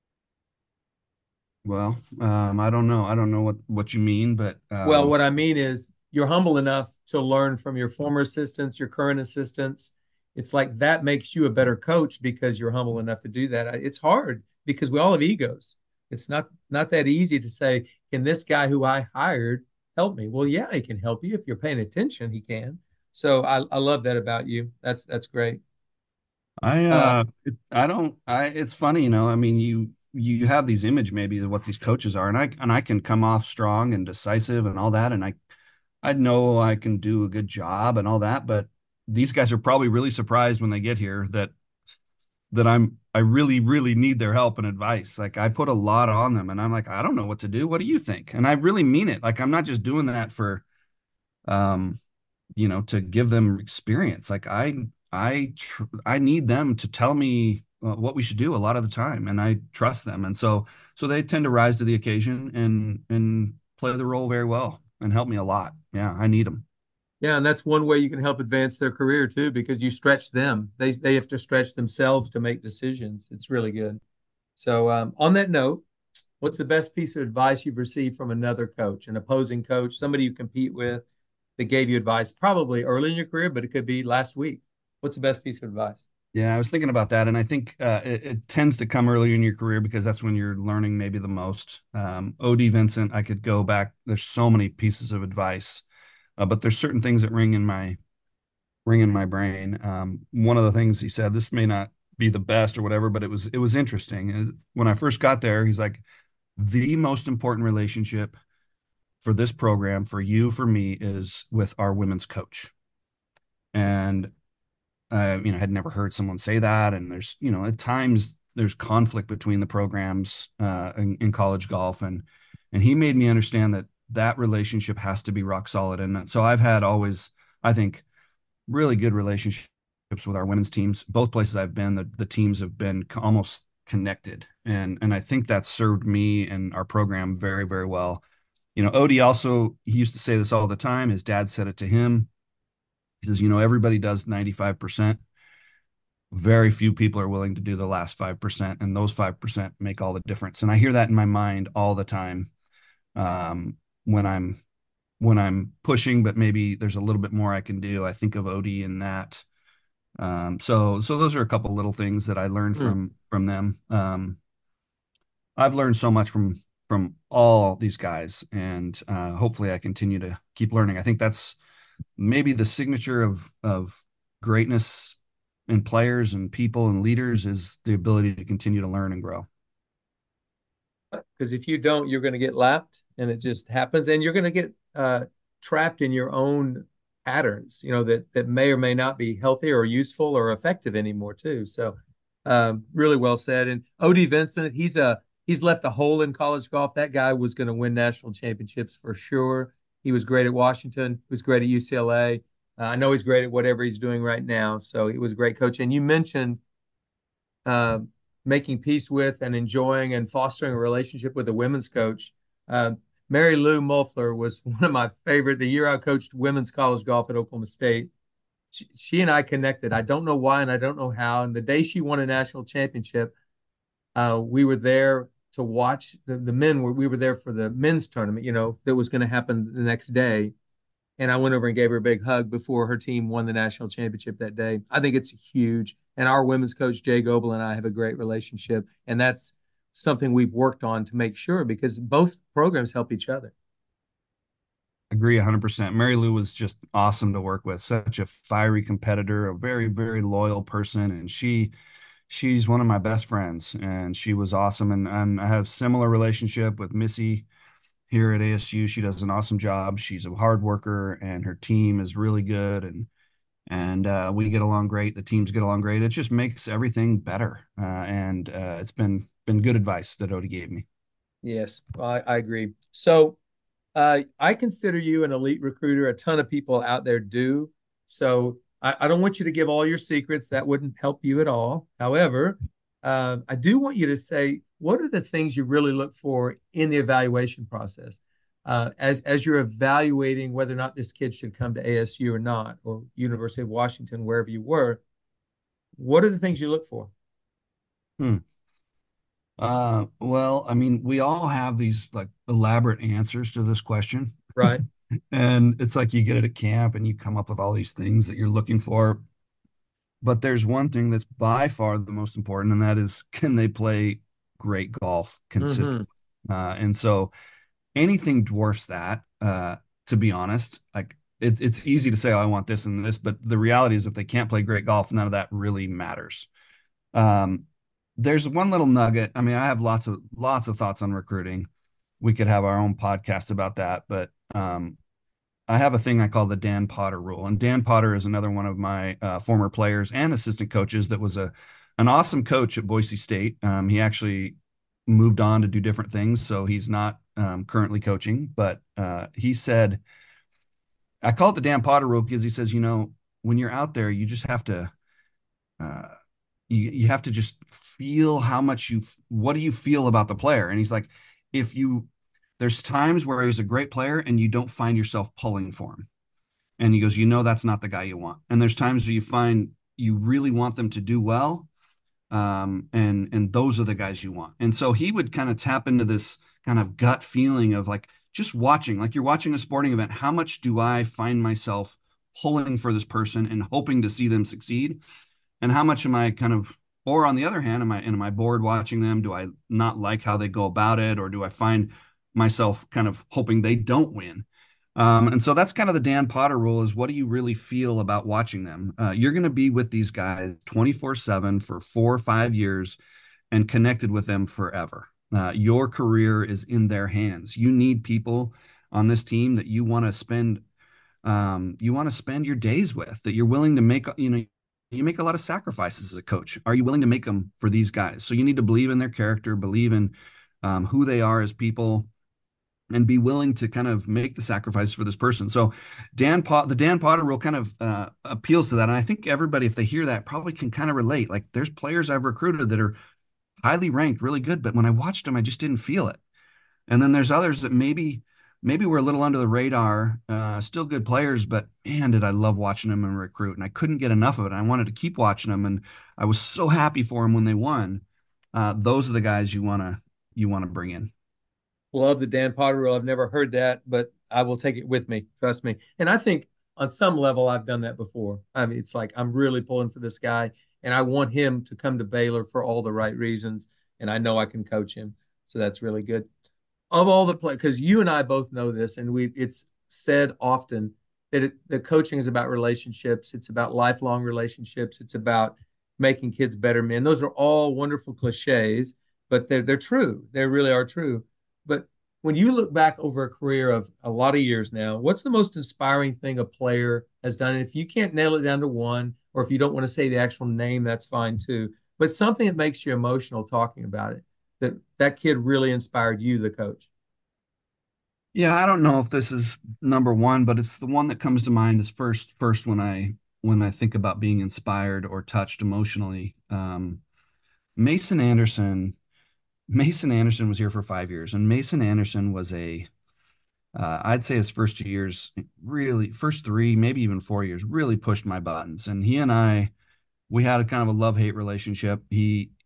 [SPEAKER 2] Well, I don't know. I don't know what you mean, but
[SPEAKER 1] well, what I mean is you're humble enough to learn from your former assistants, your current assistants. It's like that makes you a better coach because you're humble enough to do that. It's hard because we all have egos. It's not that easy to say, can this guy who I hired help me? Well, yeah, he can help you if you're paying attention. He can. So I love that about you. That's great.
[SPEAKER 2] It's funny, I mean, you have these image maybe of what these coaches are, and I can come off strong and decisive and all that, and I know I can do a good job and all that, but these guys are probably really surprised when they get here that I really, really need their help and advice. Like, I put a lot on them, and I'm like, I don't know what to do. What do you think? And I really mean it. Like, I'm not just doing that for, to give them experience. Like, I need them to tell me what we should do a lot of the time, and I trust them. And so they tend to rise to the occasion and play the role very well and help me a lot. Yeah, I need them.
[SPEAKER 1] Yeah, and that's one way you can help advance their career too, because you stretch them. They have to stretch themselves to make decisions. It's really good. So on that note, what's the best piece of advice you've received from another coach, an opposing coach, somebody you compete with that gave you advice probably early in your career, but it could be last week? What's the best piece of advice?
[SPEAKER 2] Yeah, I was thinking about that, and I think it tends to come earlier in your career because that's when you're learning maybe the most. O.D. Vincent, I could go back. There's so many pieces of advice, but there's certain things that ring in my brain. One of the things he said, this may not be the best or whatever, but it was interesting. When I first got there, he's like, the most important relationship for this program, for you, for me, is with our women's coach. And had never heard someone say that. And there's, at times there's conflict between the programs in college golf. And he made me understand that relationship has to be rock solid. And so I've had always, I think, really good relationships with our women's teams. Both places I've been, the teams have been almost connected. And I think that served me and our program very, very well. Odie also, he used to say this all the time. His dad said it to him. He says, everybody does 95%. Very few people are willing to do the last 5%, and those 5% make all the difference. And I hear that in my mind all the time when I'm pushing, but maybe there's a little bit more I can do. I think of Odie in that. So those are a couple little things that I learned from them. I've learned so much from all these guys, and hopefully I continue to keep learning. I think that's maybe the signature of greatness in players and people and leaders is the ability to continue to learn and grow.
[SPEAKER 1] Because if you don't, you're going to get lapped, and it just happens, and you're going to get trapped in your own patterns, that may or may not be healthy or useful or effective anymore too. So really well said. And O.D. Vincent, he's left a hole in college golf. That guy was going to win national championships for sure. He was great at Washington. He was great at UCLA. I know he's great at whatever he's doing right now. So he was a great coach. And you mentioned making peace with and enjoying and fostering a relationship with a women's coach. Mary Lou Mulfler was one of my favorite. The year I coached women's college golf at Oklahoma State, she and I connected. I don't know why and I don't know how. And the day she won a national championship, we were there to watch the men. We were there for the men's tournament, that was going to happen the next day. And I went over and gave her a big hug before her team won the national championship that day. I think it's huge. And our women's coach, Jay Goebel, and I have a great relationship. And that's something we've worked on to make sure, because both programs help each other.
[SPEAKER 2] Agree 100%. Mary Lou was just awesome to work with. Such a fiery competitor, a very, very loyal person. And she's one of my best friends, and she was awesome. And I have similar relationship with Missy here at ASU. She does an awesome job. She's a hard worker, and her team is really good. And we get along great. The teams get along great. It just makes everything better. And it's been good advice that Odie gave me.
[SPEAKER 1] Yes, I agree. So I consider you an elite recruiter. A ton of people out there do. So I don't want you to give all your secrets. That wouldn't help you at all. However, I do want you to say, what are the things you really look for in the evaluation process? As you're evaluating whether or not this kid should come to ASU or not, or University of Washington, wherever you were, what are the things you look for?
[SPEAKER 2] Hmm. Well, I mean, we all have these like elaborate answers to this question.
[SPEAKER 1] Right.
[SPEAKER 2] And it's like you get it at camp and you come up with all these things that you're looking for. But there's one thing that's by far the most important, and that is, can they play great golf
[SPEAKER 1] Mm-hmm.
[SPEAKER 2] consistently? And so anything dwarfs that, to be honest. Like it's easy to say, oh, I want this and this, but the reality is if they can't play great golf, none of that really matters. Um, there's one little nugget. I mean, I have lots of thoughts on recruiting. We could have our own podcast about that, but I have a thing I call the Dan Potter rule, and Dan Potter is another one of my former players and assistant coaches that was an awesome coach at Boise State. He actually moved on to do different things, so he's not currently coaching. But he said, I call it the Dan Potter rule because he says, when you're out there, you just have to uh, you have to just feel what do you feel about the player? And he's like, if you there's times where he's a great player and you don't find yourself pulling for him. And he goes, that's not the guy you want. And there's times where you find you really want them to do well. And those are the guys you want. And so he would kind of tap into this kind of gut feeling of like just watching, like you're watching a sporting event. How much do I find myself pulling for this person and hoping to see them succeed? And how much am I kind of, or on the other hand, am I bored watching them? Do I not like how they go about it? Or do I find myself kind of hoping they don't win? And so that's kind of the Dan Potter rule is what do you really feel about watching them? You're going to be with these guys 24/7 for 4 or 5 years and connected with them forever. Your career is in their hands. You need people on this team that you want to spend your days with, that you're willing to make, you make a lot of sacrifices as a coach. Are you willing to make them for these guys? So you need to believe in their character, believe in who they are as people, and be willing to kind of make the sacrifice for this person. So the Dan Potter rule kind of appeals to that. And I think everybody, if they hear that, probably can kind of relate. Like there's players I've recruited that are highly ranked, really good, but when I watched them, I just didn't feel it. And then there's others that maybe we're a little under the radar, still good players, but man, did I love watching them and recruit. And I couldn't get enough of it. I wanted to keep watching them. And I was so happy for them when they won. Those are the guys you want to bring in.
[SPEAKER 1] Love the Dan Potter rule. I've never heard that, but I will take it with me. Trust me. And I think on some level, I've done that before. I mean, it's like I'm really pulling for this guy, and I want him to come to Baylor for all the right reasons. And I know I can coach him. So that's really good. Of all the play, because you and I both know this, and it's said often that the coaching is about relationships. It's about lifelong relationships. It's about making kids better men. Those are all wonderful cliches, but they're true. They really are true. But when you look back over a career of a lot of years now, what's the most inspiring thing a player has done? And if you can't nail it down to one, or if you don't want to say the actual name, that's fine too. But something that makes you emotional talking about it, that kid really inspired you, the coach.
[SPEAKER 2] Yeah, I don't know if this is number one, but it's the one that comes to mind as first when I think about being inspired or touched emotionally. Mason Anderson. Mason Anderson was here for 5 years, and Mason Anderson was I'd say his first 2 years, really, first three, maybe even 4 years, really pushed my buttons. And he and I, we had a kind of a love-hate relationship.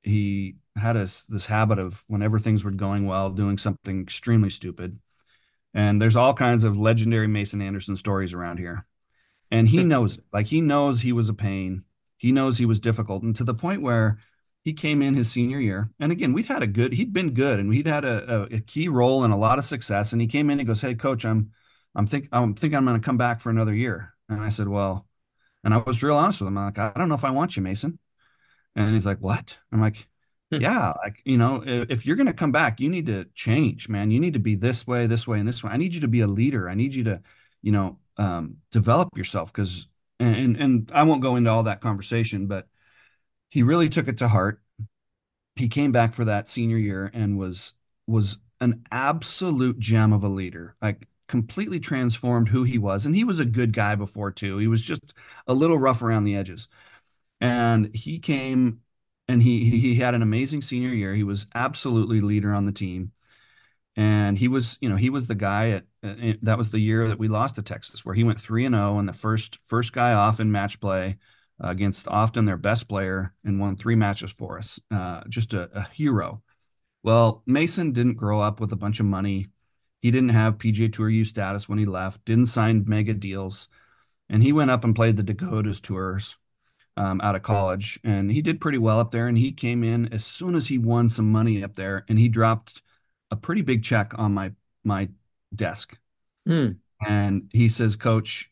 [SPEAKER 2] he had this habit of whenever things were going well, doing something extremely stupid. And there's all kinds of legendary Mason Anderson stories around here. And he knows it. Like he knows he was a pain. He knows he was difficult. And to the point where he came in his senior year. And again, he'd been good and we'd had a key role and a lot of success. And he came in and goes, "Hey coach, I'm thinking I'm going to come back for another year." And I said, "Well," and I was real honest with him. I'm like, "I don't know if I want you, Mason." And he's like, "What?" I'm like, "Yeah, like, if you're going to come back, you need to change, man. You need to be this way, and this way. I need you to be a leader. I need you to, develop yourself." Because, and I won't go into all that conversation, but he really took it to heart. He came back for that senior year and was an absolute gem of a leader. Like completely transformed who he was. And he was a good guy before too. He was just a little rough around the edges. And he came and he had an amazing senior year. He was absolutely leader on the team. And he was the guy that was the year that we lost to Texas, where he went 3-0 and the first guy off in match play against often their best player and won 3 matches for us. Just a hero. Well, Mason didn't grow up with a bunch of money. He didn't have PGA Tour U status when he left, didn't sign mega deals. And he went up and played the Dakotas tours out of college. And he did pretty well up there. And he came in as soon as he won some money up there and he dropped a pretty big check on my desk.
[SPEAKER 1] Mm.
[SPEAKER 2] And he says, "Coach,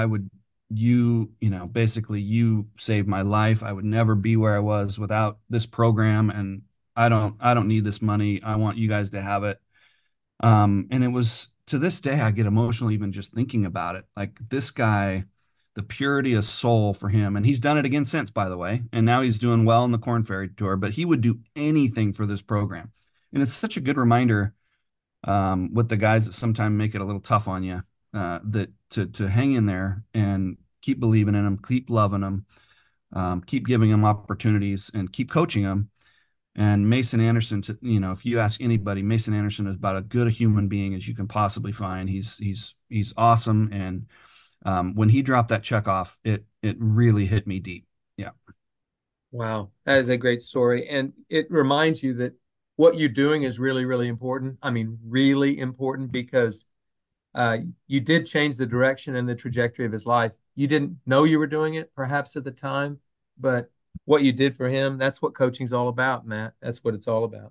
[SPEAKER 2] basically you saved my life. I would never be where I was without this program. And I don't need this money. I want you guys to have it." And it was to this day, I get emotional even just thinking about it. Like this guy, the purity of soul for him. And he's done it again since, by the way. And now he's doing well in the Corn Ferry Tour, but he would do anything for this program. And it's such a good reminder with the guys that sometimes make it a little tough on you, that to hang in there and keep believing in them, keep loving them, keep giving them opportunities, and keep coaching them. And Mason Anderson, if you ask anybody, Mason Anderson is about as good a human being as you can possibly find. He's awesome, and when he dropped that check off, it really hit me deep. Yeah,
[SPEAKER 1] Wow, that is a great story. And it reminds you that what you're doing is really, really important. I mean, really important because uh, you did change the direction and the trajectory of his life. You didn't know you were doing it perhaps at the time, but what you did for him, that's what coaching's all about, Matt. That's what it's all about.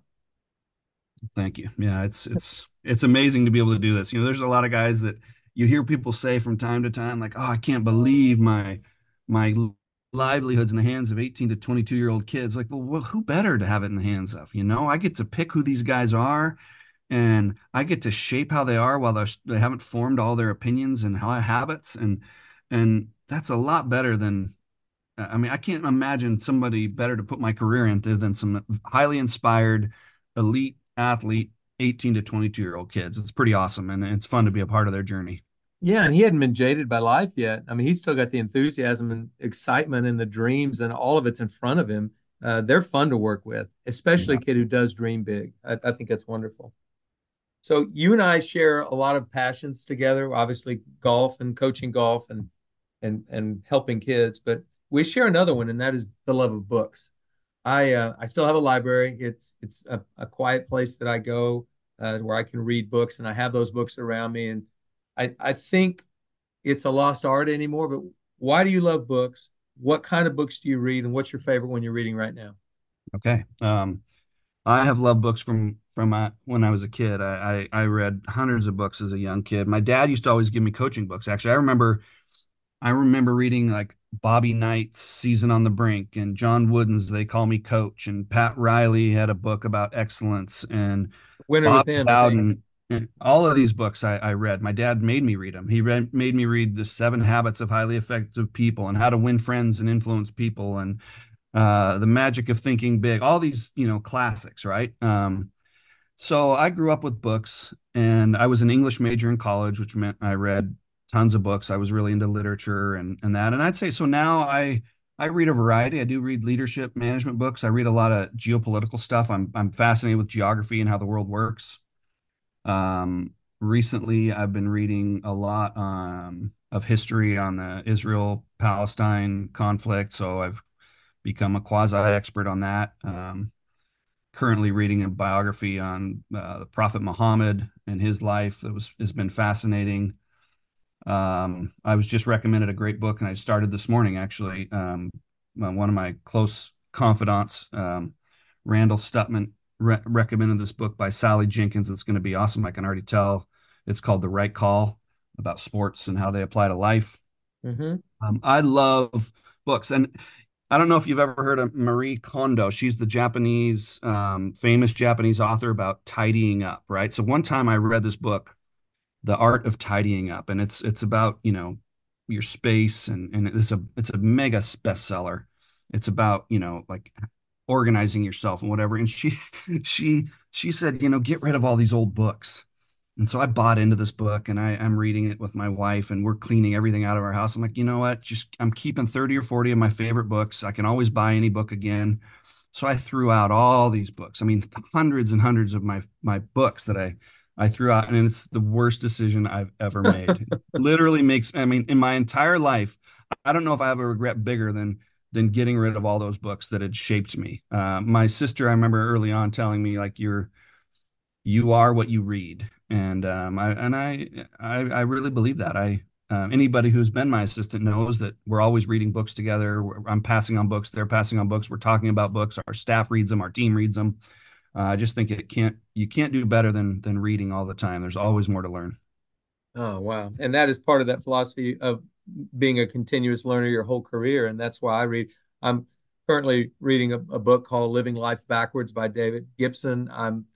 [SPEAKER 2] thank you. Yeah, it's amazing to be able to do this. There's a lot of guys that you hear people say from time to time, like, "Oh, I can't believe my livelihoods in the hands of 18 to 22-year-old kids." Like, well, who better to have it in the hands of? I get to pick who these guys are, and I get to shape how they are while they haven't formed all their opinions and how habits, and that's a lot better than. I mean, I can't imagine somebody better to put my career into than some highly inspired, elite athlete, 18 to 22-year-old kids. It's pretty awesome, and it's fun to be a part of their journey.
[SPEAKER 1] Yeah, and he hadn't been jaded by life yet. I mean, he's still got the enthusiasm and excitement and the dreams, and all of it's in front of him. They're fun to work with, especially
[SPEAKER 2] Yeah.
[SPEAKER 1] a kid who does dream big. I think that's wonderful. So you and I share a lot of passions together, obviously golf and coaching golf and helping kids, but we share another one, and that is the love of books. I still have a library. It's a quiet place that I go where I can read books, and I have those books around me. And I think it's a lost art anymore. But why do you love books? What kind of books do you read, and what's your favorite one you're reading right now?
[SPEAKER 2] Okay. I have loved books from when I was a kid. I read hundreds of books as a young kid. My dad used to always give me coaching books. Actually, I remember reading like Bobby Knight's Season on the Brink and John Wooden's They Call Me Coach, and Pat Riley had a book about excellence, and
[SPEAKER 1] Winter
[SPEAKER 2] Bob
[SPEAKER 1] Within, I think.
[SPEAKER 2] Bowden. And all of these books I read. My dad made me read them. Made me read The 7 Habits of Highly Effective People and How to Win Friends and Influence People and The Magic of Thinking Big. All these, classics, right? So I grew up with books, and I was an English major in college, which meant I read tons of books. I was really into literature and that. And I'd say so now I read a variety. I do read leadership management books. I read a lot of geopolitical stuff. I'm fascinated with geography and how the world works. Recently, I've been reading a lot of history on the Israel-Palestine conflict. So I've become a quasi expert on that. Currently reading a biography on the Prophet Muhammad and his life that has been fascinating. I was just recommended a great book, and I started this morning actually. One of my close confidants, Randall Stutman, recommended this book by Sally Jenkins. It's going to be awesome. I can already tell. It's called The Right Call, about sports and how they apply to life.
[SPEAKER 1] Mm-hmm.
[SPEAKER 2] I love books, and I don't know if you've ever heard of Marie Kondo. She's the Japanese, famous Japanese author about tidying up, right? So one time I read this book, The Art of Tidying Up, and it's about, your space, and it's a mega bestseller. It's about, like organizing yourself and whatever. And she said, get rid of all these old books. And so I bought into this book, and I'm reading it with my wife, and we're cleaning everything out of our house. I'm like, you know what? I'm keeping 30 or 40 of my favorite books. I can always buy any book again. So I threw out all these books. I mean, hundreds and hundreds of my books that I threw out, and it's the worst decision I've ever made. It literally makes, I mean, in my entire life, I don't know if I have a regret bigger than getting rid of all those books that had shaped me. My sister, I remember early on telling me, like, you are what you read. And I really believe that. Anybody who's been my assistant knows that we're always reading books together. I'm passing on books, they're passing on books, we're talking about books, our staff reads them, our team reads them. I just think you can't do better than reading all the time. There's always more to learn.
[SPEAKER 1] Oh, wow. And that is part of that philosophy of being a continuous learner your whole career. And that's why I read. I'm currently reading a book called Living Life Backwards by David Gibson.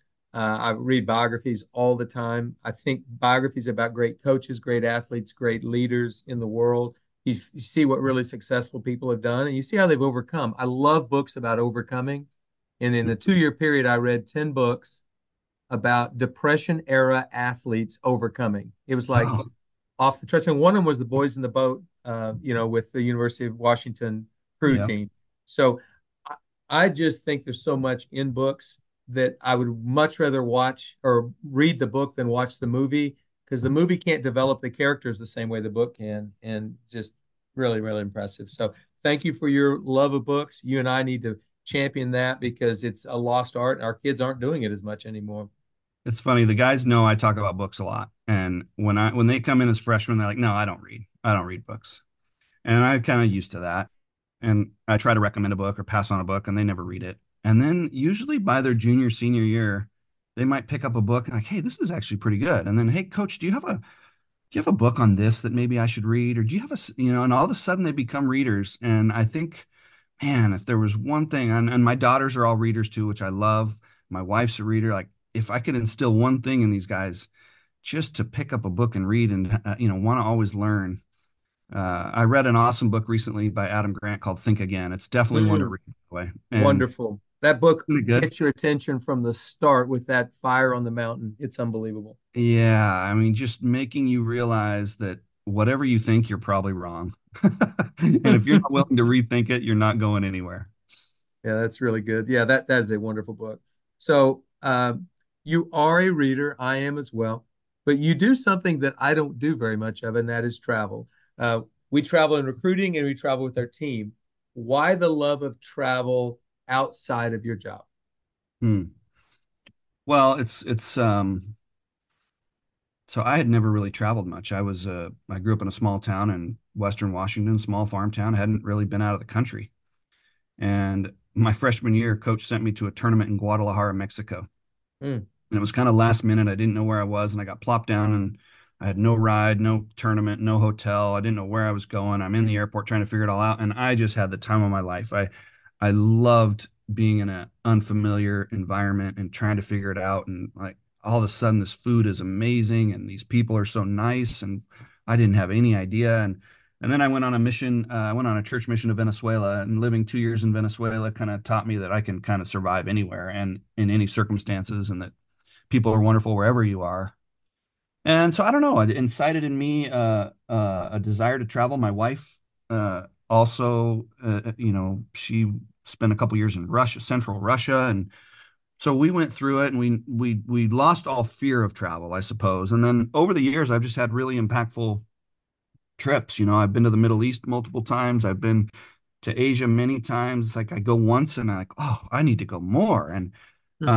[SPEAKER 1] I read biographies all the time. I think biographies about great coaches, great athletes, great leaders in the world. You see what really successful people have done, and you see how they've overcome. I love books about overcoming. And in a 2 year period, I read 10 books about Depression era athletes overcoming. It was like
[SPEAKER 2] Oh,
[SPEAKER 1] off the charts. And one of them was the Boys in the Boat, with the University of Washington crew
[SPEAKER 2] yeah.
[SPEAKER 1] team. So I, I just think there's so much in books that I would much rather watch or read the book than watch the movie, because the movie can't develop the characters the same way the book can. And just really, really impressive. So thank you for your love of books. You and I need to champion that because it's a lost art. Our kids aren't doing it as much anymore.
[SPEAKER 2] It's funny. The guys know I talk about books a lot. And when they come in as freshmen, they're like, no, I don't read. I don't read books. And I'm kind of used to that. And I try to recommend a book or pass on a book, and they never read it. And then usually by their junior, senior year, they might pick up a book and like, hey, this is actually pretty good. And then, hey, coach, do you have a book on this that maybe I should read? Or do you have and all of a sudden they become readers. And I think, man, if there was one thing, and my daughters are all readers too, which I love. My wife's a reader. Like, if I could instill one thing in these guys, just to pick up a book and read and, want to always learn. I read an awesome book recently by Adam Grant called Think Again. It's definitely one to
[SPEAKER 1] Mm,
[SPEAKER 2] read, by the way. And
[SPEAKER 1] wonderful. That book
[SPEAKER 2] really good.
[SPEAKER 1] gets your attention from the start with that fire on the mountain. It's unbelievable.
[SPEAKER 2] Yeah, I mean, just making you realize that whatever you think, you're probably wrong. And if you're not willing to rethink it, you're not going anywhere.
[SPEAKER 1] Yeah, that's really good. Yeah, that is a wonderful book. So you are a reader. I am as well. But you do something that I don't do very much of, and that is travel. Uh, we travel in recruiting and we travel with our team. Why the love of travel outside of your job?
[SPEAKER 2] Hmm. Well, it's so I had never really traveled much. I grew up in a small town in Western Washington, small farm town. I hadn't really been out of the country. And my freshman year, coach sent me to a tournament in Guadalajara, Mexico.
[SPEAKER 1] Mm.
[SPEAKER 2] And it was kind of last minute. I didn't know where I was, and I got plopped down, and I had no ride, no tournament, no hotel. I didn't know where I was going. I'm in the airport trying to figure it all out, and I just had the time of my life. I loved being in an unfamiliar environment and trying to figure it out. And like, all of a sudden, this food is amazing, and these people are so nice, and I didn't have any idea. And then I went on a mission. I went on a church mission to Venezuela, and living 2 years in Venezuela kind of taught me that I can kind of survive anywhere and in any circumstances, and that people are wonderful wherever you are. And so I don't know, it incited in me a desire to travel. My wife also, she spent a couple years in Russia, Central Russia, and so we went through it, and we lost all fear of travel, I suppose. And then over the years, I've just had really impactful trips. I've been to the Middle East multiple times. I've been to Asia many times. Like I go once and I'm like, oh, I need to go more. And
[SPEAKER 3] Hmm.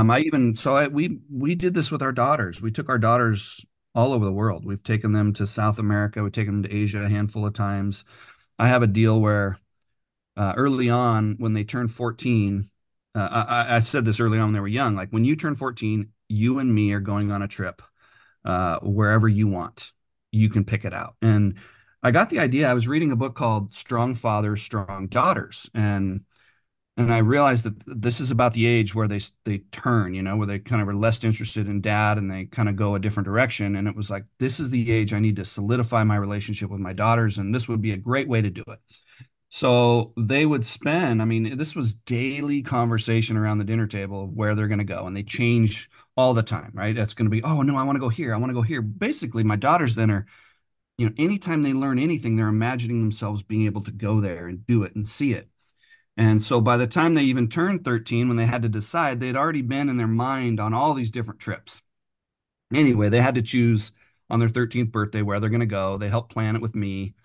[SPEAKER 2] we did this with our daughters. We took our daughters all over the world. We've taken them to South America. We've taken them to Asia a handful of times. I have a deal where early on when they turned 14, I said this early on when they were young, like when you turn 14, you and me are going on a trip wherever you want. You can pick it out. And I got the idea. I was reading a book called Strong Fathers, Strong Daughters, and I realized that this is about the age where they turn, where they kind of are less interested in dad and they kind of go a different direction. And it was like, this is the age I need to solidify my relationship with my daughters, and this would be a great way to do it. So they would spend, I mean, this was daily conversation around the dinner table of where they're going to go. And they change all the time, right? That's going to be, oh, no, I want to go here. I want to go here. Basically, my daughters then are, anytime they learn anything, they're imagining themselves being able to go there and do it and see it. And so by the time they even turned 13, when they had to decide, they'd already been in their mind on all these different trips. Anyway, they had to choose on their 13th birthday where they're going to go. They helped plan it with me.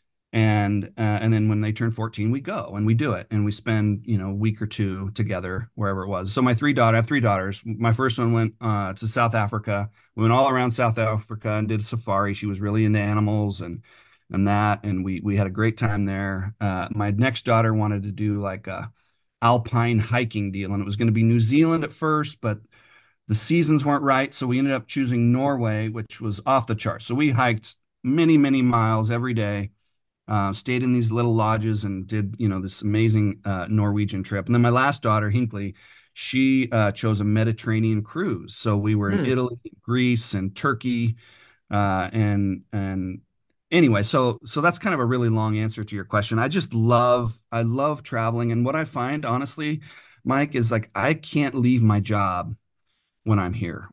[SPEAKER 2] And then when they turn 14, we go and we do it and we spend a week or two together wherever it was. So I have three daughters. My first one went to South Africa. We went all around South Africa and did a safari. She was really into animals and we had a great time there. My next daughter wanted to do like a alpine hiking deal, and it was going to be New Zealand at first, but the seasons weren't right, so we ended up choosing Norway, which was off the charts. So we hiked many, many miles every day, stayed in these little lodges and did, this amazing Norwegian trip. And then my last daughter, Hinkley, she chose a Mediterranean cruise. So we were in
[SPEAKER 3] Hmm.
[SPEAKER 2] Italy, Greece, and Turkey. And anyway, so that's kind of a really long answer to your question. I love traveling. And what I find, honestly, Mike, is like I can't leave my job when I'm here.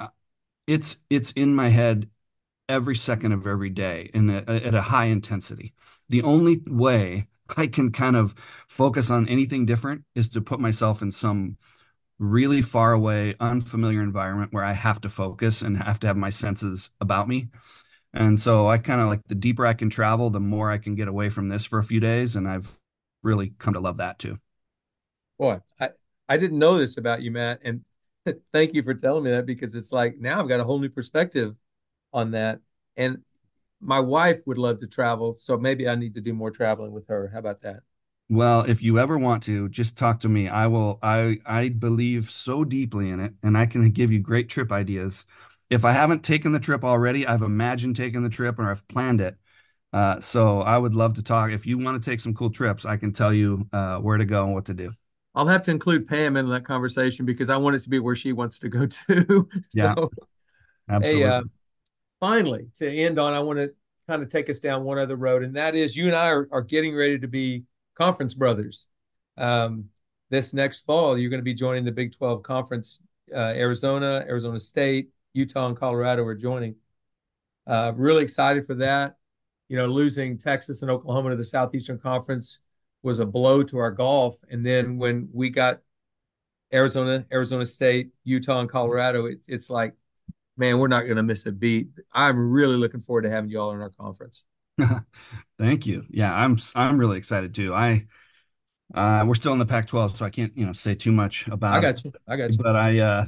[SPEAKER 2] It's in my head every second of every day and at a high intensity. The only way I can kind of focus on anything different is to put myself in some really far away, unfamiliar environment where I have to focus and have to have my senses about me. And so I kind of like the deeper I can travel, the more I can get away from this for a few days. And I've really come to love that too.
[SPEAKER 3] Boy, I didn't know this about you, Matt, and thank you for telling me that because it's like now I've got a whole new perspective on that. And my wife would love to travel, so maybe I need to do more traveling with her. How about that?
[SPEAKER 2] Well, if you ever want to, just talk to me. I believe so deeply in it, and I can give you great trip ideas. If I haven't taken the trip already, I've imagined taking the trip or I've planned it. So I would love to talk. If you want to take some cool trips, I can tell you where to go and what to do.
[SPEAKER 3] I'll have to include Pam in that conversation because I want it to be where she wants to go to.
[SPEAKER 2] Yeah,
[SPEAKER 3] So, hey,
[SPEAKER 2] absolutely.
[SPEAKER 3] finally, to end on, I want to kind of take us down one other road, and that is you and I are getting ready to be conference brothers. Um, this next fall, you're going to be joining the Big 12 conference. Arizona, Arizona State, Utah, and Colorado are joining. Really excited for that. Losing Texas and Oklahoma to the Southeastern Conference was a blow to our golf. And then when we got Arizona, Arizona State, Utah, and Colorado, it's like, man, we're not going to miss a beat. I'm really looking forward to having you all in our conference.
[SPEAKER 2] Thank you. Yeah, I'm really excited too. We're still in the Pac-12, so I can't, say too much
[SPEAKER 3] I
[SPEAKER 2] about it.
[SPEAKER 3] got you. I got you.
[SPEAKER 2] But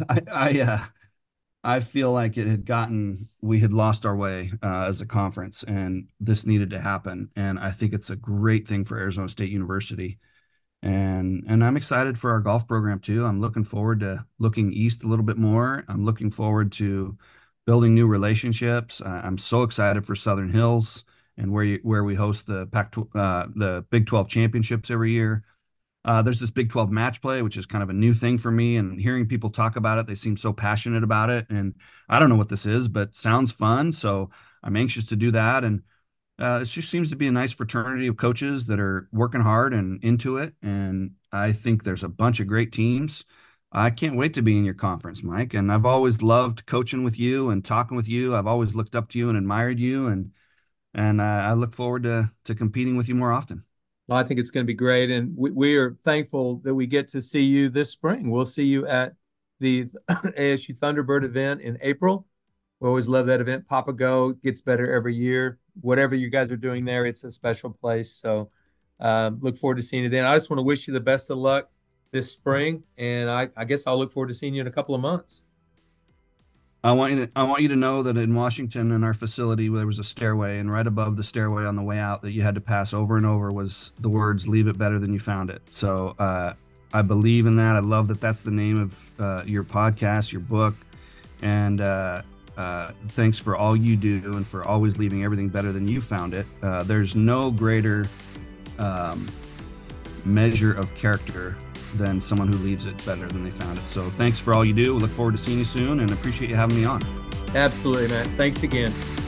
[SPEAKER 2] I feel like we had lost our way as a conference, and this needed to happen. And I think it's a great thing for Arizona State University. And I'm excited for our golf program too. I'm looking forward to looking east a little bit more. I'm looking forward to building new relationships. I'm so excited for Southern Hills and where we host the Big 12 championships every year. There's this Big 12 match play, which is kind of a new thing for me. And hearing people talk about it, they seem so passionate about it. And I don't know what this is, but sounds fun. So I'm anxious to do that. And it just seems to be a nice fraternity of coaches that are working hard and into it. And I think there's a bunch of great teams. I can't wait to be in your conference, Mike. And I've always loved coaching with you and talking with you. I've always looked up to you and admired you. And I look forward to competing with you more often.
[SPEAKER 3] Well, I think it's going to be great. And we are thankful that we get to see you this spring. We'll see you at the ASU Thunderbird event in April. We always love that event. Papa Go gets better every year. Whatever you guys are doing there, it's a special place. So Look forward to seeing you then. I just want to wish you the best of luck this spring, and I guess I'll look forward to seeing you in a couple of months.
[SPEAKER 2] I want you to know that in Washington, in our facility, there was a stairway, and right above the stairway on the way out that you had to pass over and over was the words, "Leave it better than you found it." So I believe in that. I love that that's the name of your podcast, your book, and thanks for all you do and for always leaving everything better than you found it. There's no greater measure of character than someone who leaves it better than they found it. So thanks for all you do. Look forward to seeing you soon, and appreciate you having me on.
[SPEAKER 3] Absolutely, Matt. Thanks again.